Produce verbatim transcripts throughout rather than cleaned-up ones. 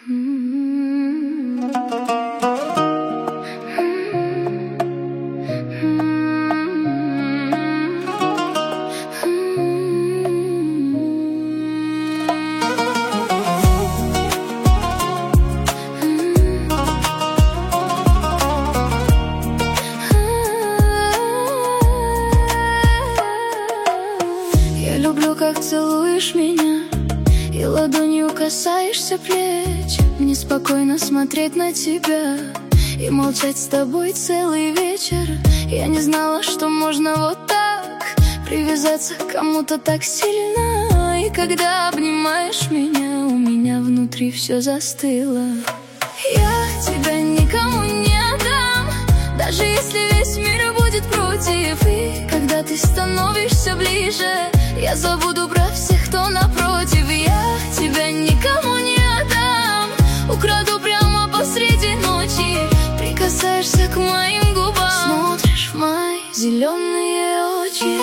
Я люблю, как целуешь меня и ладонью касаешься плеч. Мне спокойно смотреть на тебя и молчать с тобой целый вечер. Я не знала, что можно вот так привязаться к кому-то так сильно. И когда обнимаешь меня, у меня внутри все застыло. Я тебя никому не отдам, даже если весь мир будет против. И когда ты становишься ближе, я забуду про всех, кто напротив. Я тебя никому не отдам, украду прямо посреди ночи. Прикасаешься к моим губам, смотришь в мои зеленые очи.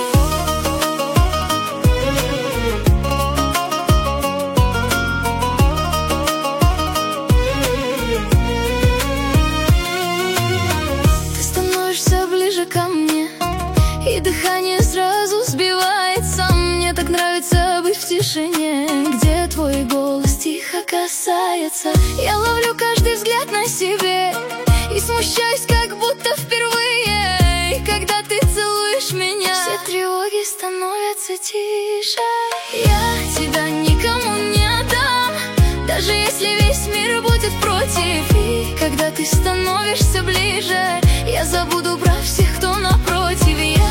Ты становишься ближе ко мне, и дыхание сразу сбивается. Мне так нравится быть в тишине, где твой голос тихо касается. Я ловлю каждый взгляд на себе и смущаюсь, как будто впервые. И когда ты целуешь меня, все тревоги становятся тише. Я тебя никому не отдам, даже если весь мир будет против. И когда ты становишься ближе, я забуду про всех, кто напротив.